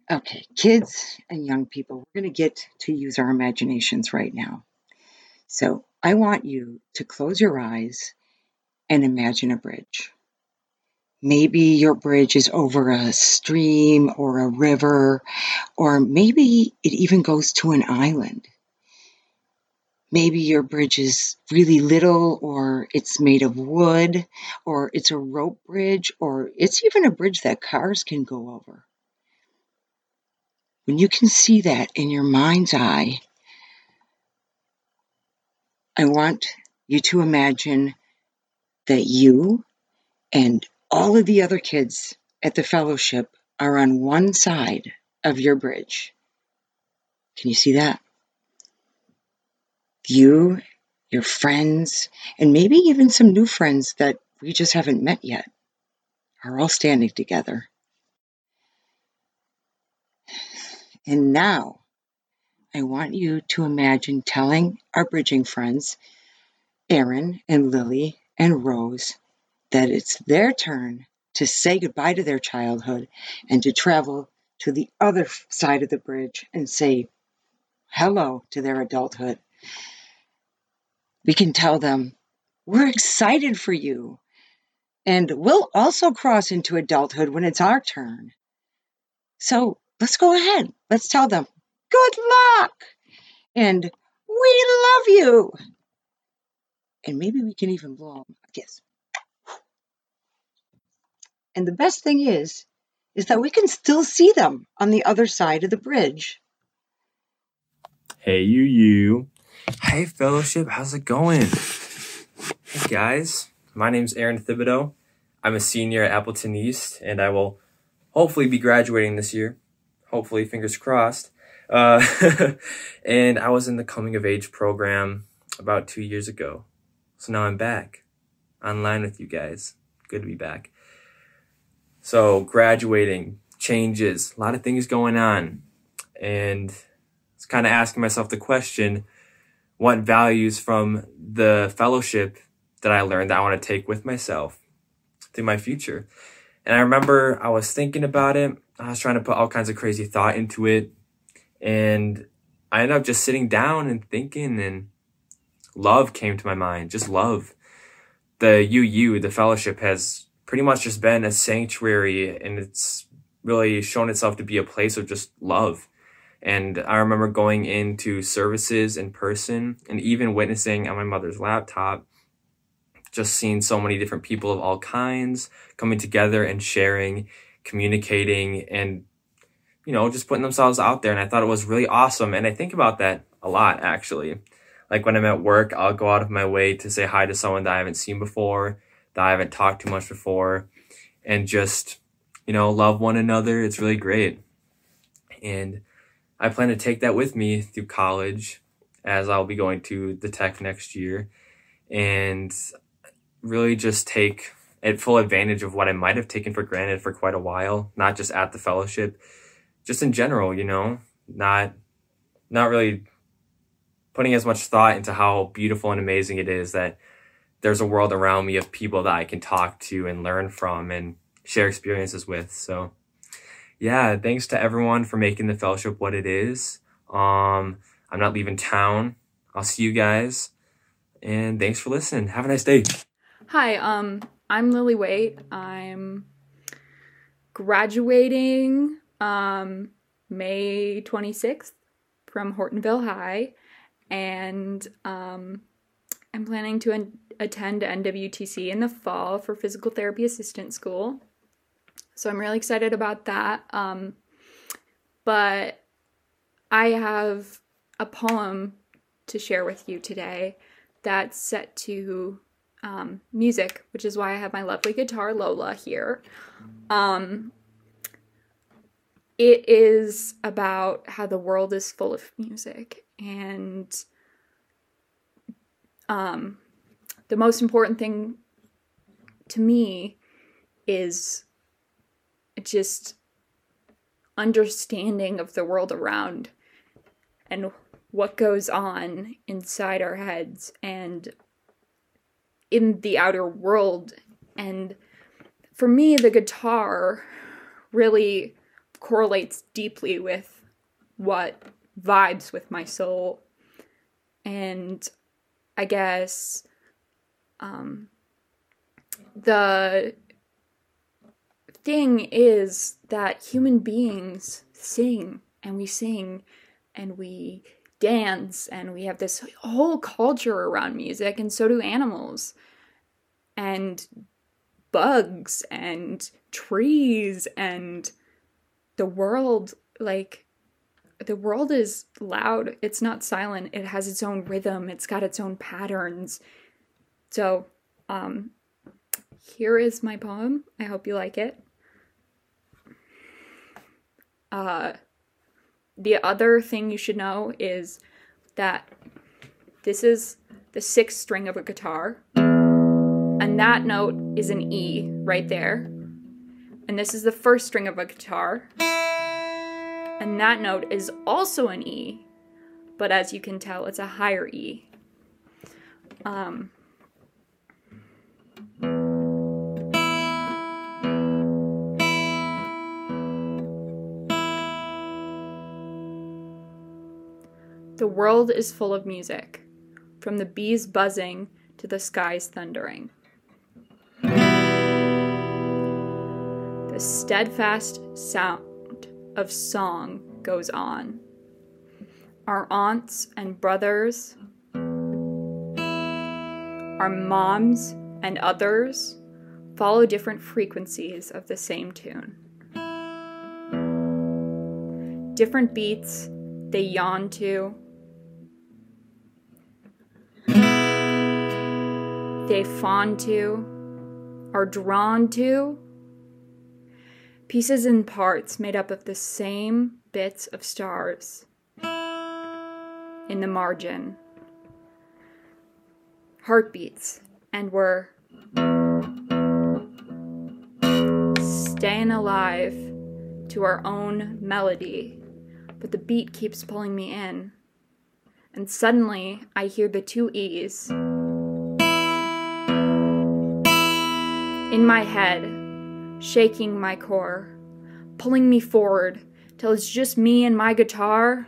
Okay, kids and young people, we're going to get to use our imaginations right now. So I want you to close your eyes and imagine a bridge. Maybe your bridge is over a stream or a river, or maybe it even goes to an island. Maybe your bridge is really little, or it's made of wood, or it's a rope bridge, or it's even a bridge that cars can go over. When you can see that in your mind's eye, I want you to imagine that you and all of the other kids at the fellowship are on one side of your bridge. Can you see that? You, your friends, and maybe even some new friends that we just haven't met yet are all standing together. And now I want you to imagine telling our bridging friends, Aaron and Lily and Rose, that it's their turn to say goodbye to their childhood and to travel to the other side of the bridge and say hello to their adulthood. We can tell them, we're excited for you. And we'll also cross into adulthood when it's our turn. So let's go ahead. Let's tell them, good luck. And we love you. And maybe we can even blow them a kiss. And the best thing is that we can still see them on the other side of the bridge. Hey, you. Hey, fellowship, how's it going? Hey, guys. My name's Aaron Thibodeau. I'm a senior at Appleton East, and I will hopefully be graduating this year. Hopefully, fingers crossed. And I was in the coming of age program about 2 years ago. So now I'm back online with you guys. Good to be back. So graduating, changes, a lot of things going on. And it's kind of asking myself the question, what values from the fellowship that I learned that I want to take with myself through my future? And I remember I was thinking about it. I was trying to put all kinds of crazy thought into it. And I ended up just sitting down and thinking, and love came to my mind, just love. The fellowship, has pretty much just been a sanctuary, and it's really shown itself to be a place of just love. And I remember going into services in person and even witnessing on my mother's laptop, just seeing so many different people of all kinds coming together and sharing, communicating, and, just putting themselves out there. And I thought it was really awesome. And I think about that a lot, actually. Like when I'm at work, I'll go out of my way to say hi to someone that I haven't seen before, that I haven't talked to much before, and just, love one another. It's really great. And I plan to take that with me through college, as I'll be going to the tech next year, and really just take full advantage of what I might have taken for granted for quite a while, not just at the fellowship, just in general, not really putting as much thought into how beautiful and amazing it is that there's a world around me of people that I can talk to and learn from and share experiences with. So yeah, thanks to everyone for making the fellowship what it is. I'm not leaving town. I'll see you guys. And thanks for listening. Have a nice day. Hi, I'm Lily Waite. I'm graduating May 26th from Hortonville High, and I'm planning to attend NWTC in the fall for physical therapy assistant school. So I'm really excited about that. But I have a poem to share with you today that's set to music, which is why I have my lovely guitar Lola here. It is about how the world is full of music, and the most important thing to me is just understanding of the world around and what goes on inside our heads and in the outer world. And for me, the guitar really correlates deeply with what vibes with my soul. And I guess the thing is that human beings sing and we dance and we have this whole culture around music, and so do animals and bugs and trees, and the world, like, the world is loud. It's not silent. It has its own rhythm. It's got its own patterns. So, here is my poem. I hope you like it. The other thing you should know is that this is the 6th string of a guitar, and that note is an E right there. And this is the 1st string of a guitar, and that note is also an E, but as you can tell, it's a higher E. The world is full of music, from the bees buzzing to the skies thundering. The steadfast sound of song goes on. Our aunts and brothers, our moms and others follow different frequencies of the same tune. Different beats they yawn to, they fawn to, are drawn to. Pieces and parts made up of the same bits of stars in the margin. Heartbeats, and we're staying alive to our own melody, but the beat keeps pulling me in. And suddenly I hear the 2 E's in my head, shaking my core, pulling me forward till it's just me and my guitar.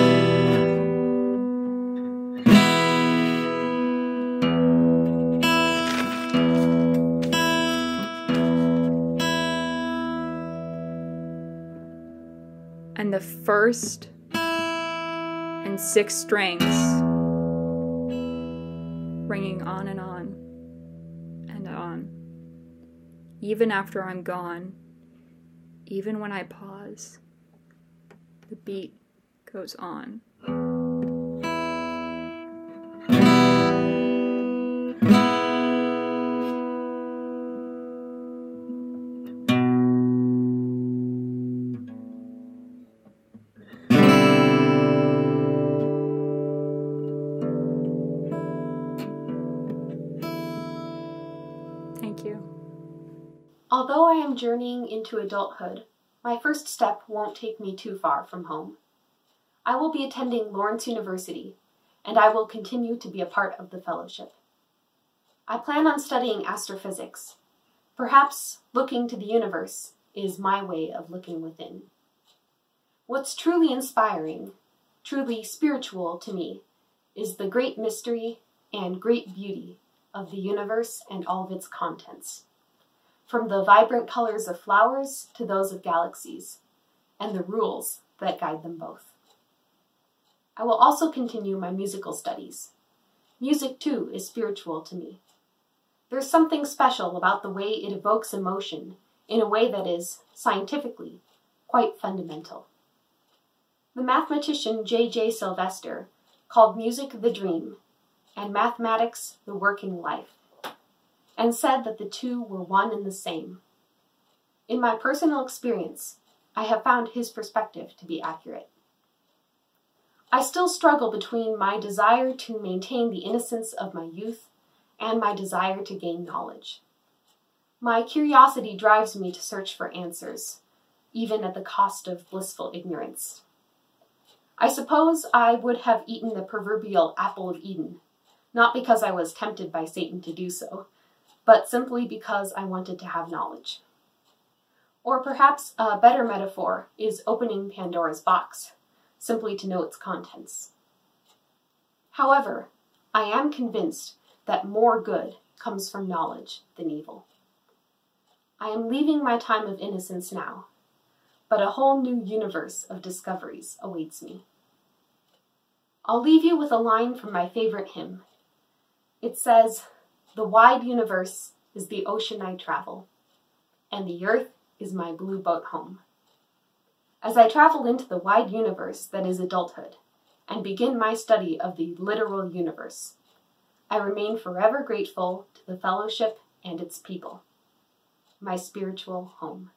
And the 1st and 6th strings ringing on and on and on. Even after I'm gone, even when I pause, the beat goes on. Thank you. Although I am journeying into adulthood, my first step won't take me too far from home. I will be attending Lawrence University, and I will continue to be a part of the fellowship. I plan on studying astrophysics. Perhaps looking to the universe is my way of looking within. What's truly inspiring, truly spiritual to me, is the great mystery and great beauty of the universe and all of its contents, from the vibrant colors of flowers to those of galaxies, and the rules that guide them both. I will also continue my musical studies. Music, too, is spiritual to me. There's something special about the way it evokes emotion in a way that is, scientifically, quite fundamental. The mathematician J.J. Sylvester called music the dream, and mathematics the working life, and said that the two were one and the same. In my personal experience, I have found his perspective to be accurate. I still struggle between my desire to maintain the innocence of my youth and my desire to gain knowledge. My curiosity drives me to search for answers, even at the cost of blissful ignorance. I suppose I would have eaten the proverbial apple of Eden, not because I was tempted by Satan to do so, but simply because I wanted to have knowledge. Or perhaps a better metaphor is opening Pandora's box, simply to know its contents. However, I am convinced that more good comes from knowledge than evil. I am leaving my time of innocence now, but a whole new universe of discoveries awaits me. I'll leave you with a line from my favorite hymn. It says, "The wide universe is the ocean I travel, and the earth is my blue boat home." As I travel into the wide universe that is adulthood, and begin my study of the literal universe, I remain forever grateful to the fellowship and its people, my spiritual home.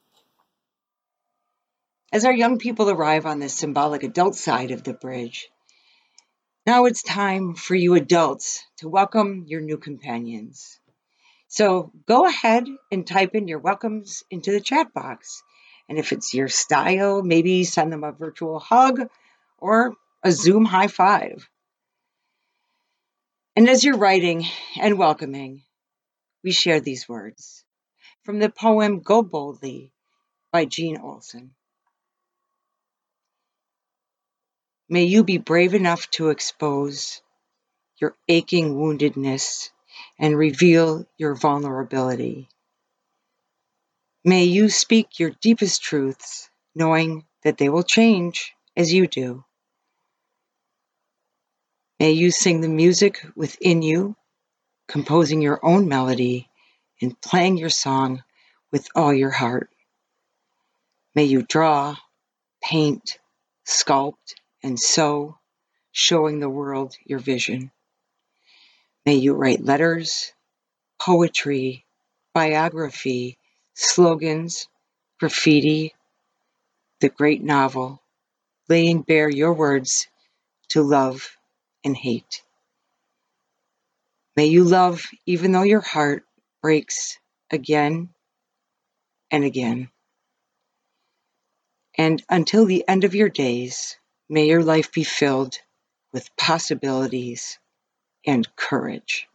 As our young people arrive on the symbolic adult side of the bridge, now it's time for you adults to welcome your new companions. So go ahead and type in your welcomes into the chat box. And if it's your style, maybe send them a virtual hug or a Zoom high five. And as you're writing and welcoming, we share these words from the poem Go Boldly by Jean Olson. May you be brave enough to expose your aching woundedness and reveal your vulnerability. May you speak your deepest truths, knowing that they will change as you do. May you sing the music within you, composing your own melody and playing your song with all your heart. May you draw, paint, sculpt, and sew, showing the world your vision. May you write letters, poetry, biography, slogans, graffiti, the great novel, laying bare your words to love and hate. May you love even though your heart breaks again and again. And until the end of your days, may your life be filled with possibilities and courage.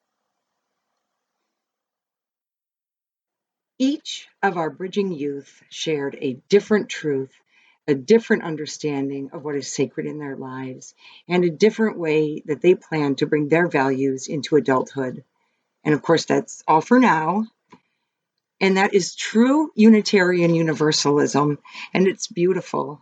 Each of our bridging youth shared a different truth, a different understanding of what is sacred in their lives, and a different way that they plan to bring their values into adulthood. And of course, that's all for now. And that is true Unitarian Universalism, and it's beautiful.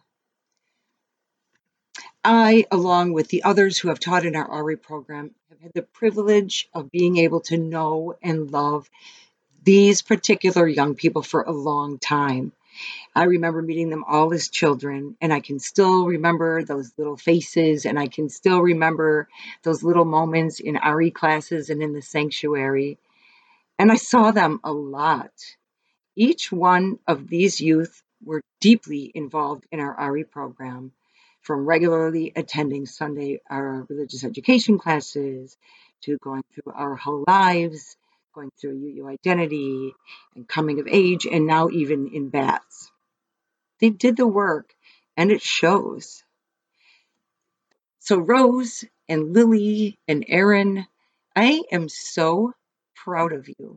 I, along with the others who have taught in our RE program, have had the privilege of being able to know and love these particular young people for a long time. I remember meeting them all as children, and I can still remember those little faces, and I can still remember those little moments in RE classes and in the sanctuary. And I saw them a lot. Each one of these youth were deeply involved in our RE program, from regularly attending Sunday our religious education classes to going through our whole lives, going through UU identity and coming of age, and now even in BATS. They did the work, and it shows. So Rose and Lily and Erin, I am so proud of you.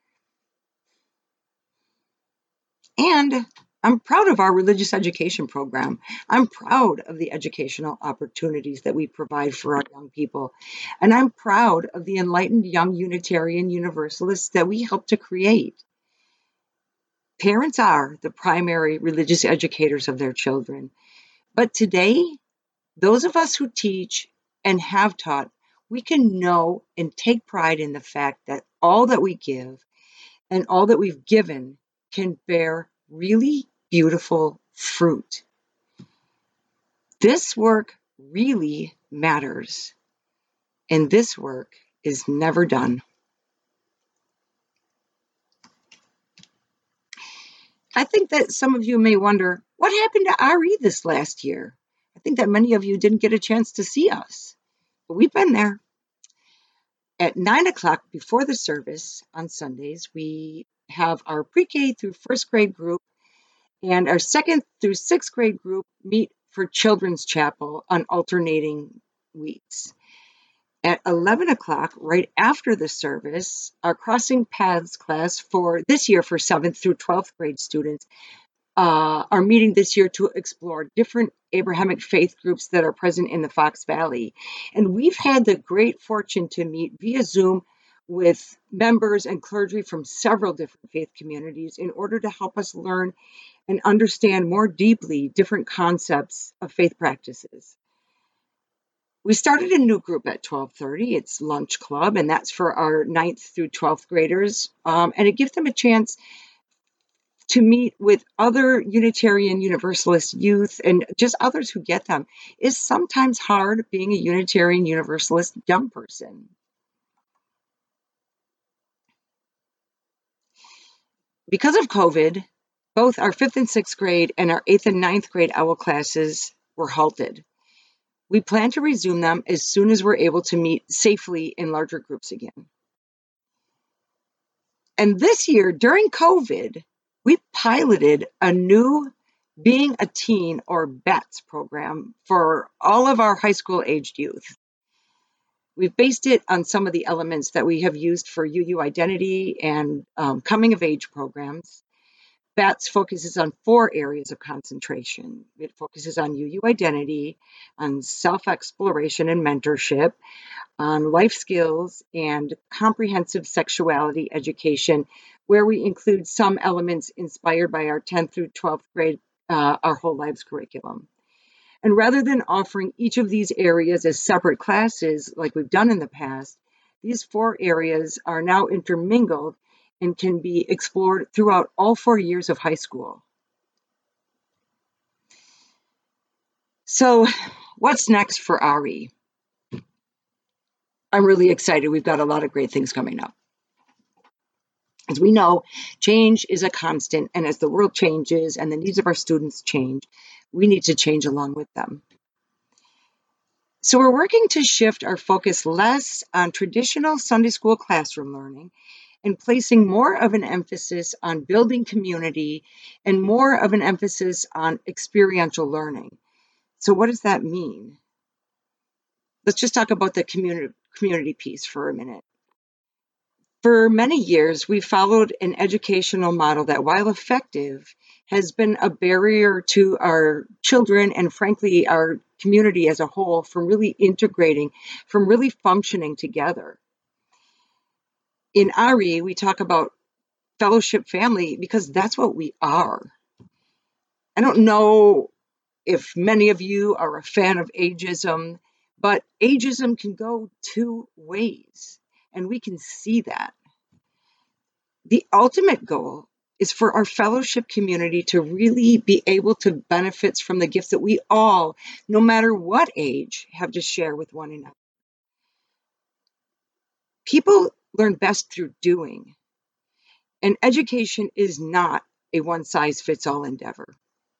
And I'm proud of our religious education program. I'm proud of the educational opportunities that we provide for our young people. And I'm proud of the enlightened young Unitarian Universalists that we help to create. Parents are the primary religious educators of their children. But today, those of us who teach and have taught, we can know and take pride in the fact that all that we give and all that we've given can bear really beautiful fruit. This work really matters, and this work is never done. I think that some of you may wonder, what happened to RE this last year? I think that many of you didn't get a chance to see us, but we've been there. At 9 o'clock before the service on Sundays, we have our pre-K through first grade group, and our second through sixth grade group meet for Children's Chapel on alternating weeks. At 11 o'clock, right after the service, our Crossing Paths class for this year for 7th through 12th grade students are meeting this year to explore different Abrahamic faith groups that are present in the Fox Valley. And we've had the great fortune to meet via Zoom with members and clergy from several different faith communities in order to help us learn and understand more deeply different concepts of faith practices. We started a new group at 12:30. It's Lunch Club, and that's for our 9th through 12th graders. And it gives them a chance to meet with other Unitarian Universalist youth and just others who get them. It's sometimes hard being a Unitarian Universalist young person. Because of COVID, both our 5th and 6th grade and our 8th and 9th grade OWL classes were halted. We plan to resume them as soon as we're able to meet safely in larger groups again. And this year, during COVID, we piloted a new Being a Teen or BATS program for all of our high school aged youth. We've based it on some of the elements that we have used for UU identity and coming of age programs. BATS focuses on 4 areas of concentration. It focuses on UU identity, on self-exploration and mentorship, on life skills, and comprehensive sexuality education, where we include some elements inspired by our 10th through 12th grade, our whole lives curriculum. And rather than offering each of these areas as separate classes like we've done in the past, these 4 areas are now intermingled and can be explored throughout all 4 years of high school. So what's next for Ari? I'm really excited. We've got a lot of great things coming up. As we know, change is a constant, and as the world changes and the needs of our students change, we need to change along with them. So we're working to shift our focus less on traditional Sunday school classroom learning and placing more of an emphasis on building community and more of an emphasis on experiential learning. So what does that mean? Let's just talk about the community piece for a minute. For many years, we followed an educational model that, while effective, has been a barrier to our children and, frankly, our community as a whole from really integrating, from really functioning together. In Ari, we talk about fellowship family because that's what we are. I don't know if many of you are a fan of ageism, but ageism can go 2 ways, and we can see that. The ultimate goal is for our fellowship community to really be able to benefit from the gifts that we all, no matter what age, have to share with one another. People learn best through doing, and education is not a one-size-fits-all endeavor.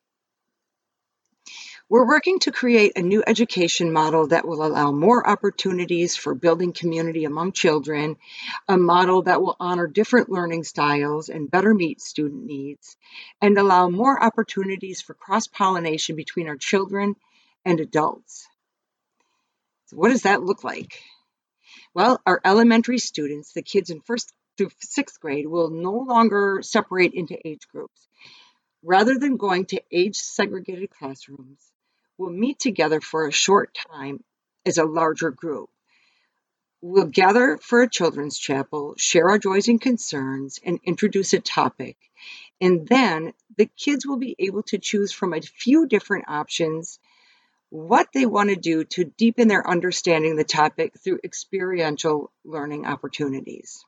We're working to create a new education model that will allow more opportunities for building community among children, a model that will honor different learning styles and better meet student needs, and allow more opportunities for cross-pollination between our children and adults. So what does that look like? Well, our elementary students, the kids in 1st through 6th grade, will no longer separate into age groups. Rather than going to age-segregated classrooms, we'll meet together for a short time as a larger group. We'll gather for a children's chapel, share our joys and concerns, and introduce a topic. And then the kids will be able to choose from a few different options what they want to do to deepen their understanding of the topic through experiential learning opportunities.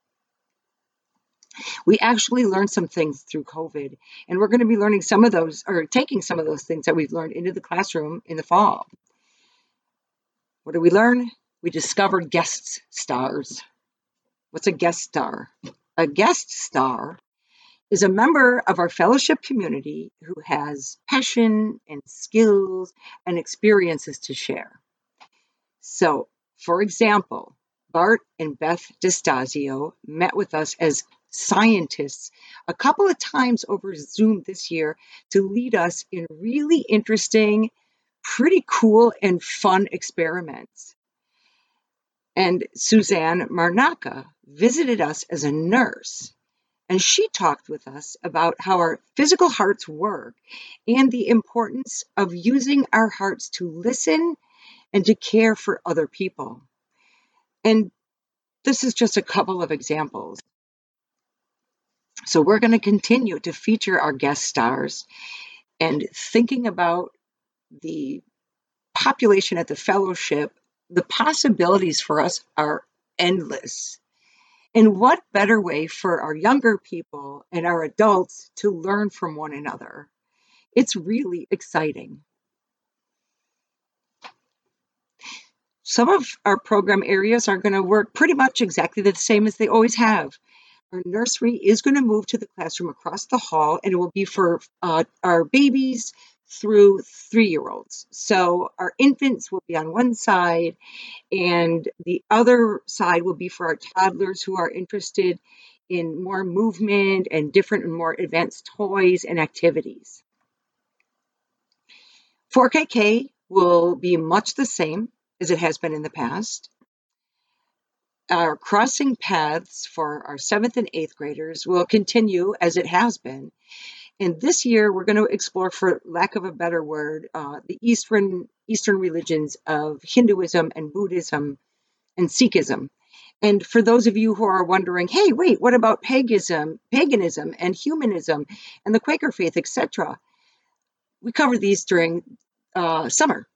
We actually learned some things through COVID, and we're going to be learning some of those, or taking some of those things that we've learned into the classroom in the fall. What did we learn? We discovered guest stars. What's a guest star? A guest star is a member of our fellowship community who has passion and skills and experiences to share. So, for example, Bart and Beth Destasio met with us as scientists a couple of times over Zoom this year to lead us in really interesting, pretty cool and fun experiments. And Suzanne Marnaka visited us as a nurse, and she talked with us about how our physical hearts work and the importance of using our hearts to listen and to care for other people. And this is just a couple of examples. So we're going to continue to feature our guest stars, and thinking about the population at the fellowship, the possibilities for us are endless. And what better way for our younger people and our adults to learn from one another? It's really exciting. Some of our program areas are going to work pretty much exactly the same as they always have. Our nursery is going to move to the classroom across the hall, and it will be for our babies through 3-year-olds. So our infants will be on one side, and the other side will be for our toddlers who are interested in more movement and different and more advanced toys and activities. 4KK will be much the same as it has been in the past. Our crossing paths for our 7th and 8th graders will continue as it has been. And this year, we're going to explore, for lack of a better word, the Eastern religions of Hinduism and Buddhism and Sikhism. And for those of you who are wondering, hey, wait, what about paganism and humanism and the Quaker faith, etc.? We cover these during summer.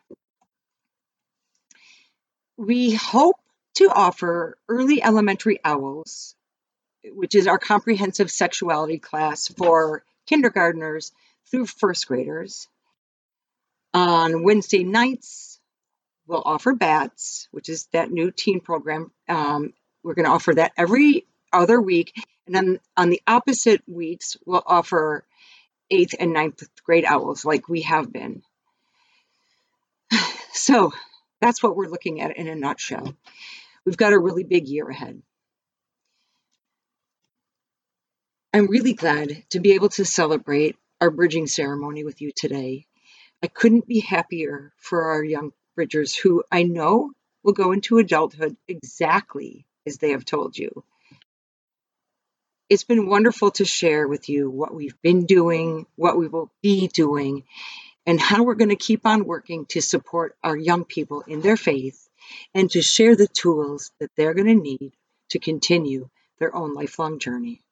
We hope to offer Early Elementary Owls, which is our comprehensive sexuality class for kindergartners through 1st graders. On Wednesday nights, we'll offer BATS, which is that new teen program. We're going to offer that every other week. And then on the opposite weeks, we'll offer 8th and 9th grade owls like we have been. So that's what we're looking at in a nutshell. We've got a really big year ahead. I'm really glad to be able to celebrate our bridging ceremony with you today. I couldn't be happier for our young bridgers, who I know will go into adulthood exactly as they have told you. It's been wonderful to share with you what we've been doing, what we will be doing, and how we're going to keep on working to support our young people in their faith and to share the tools that they're going to need to continue their own lifelong journey.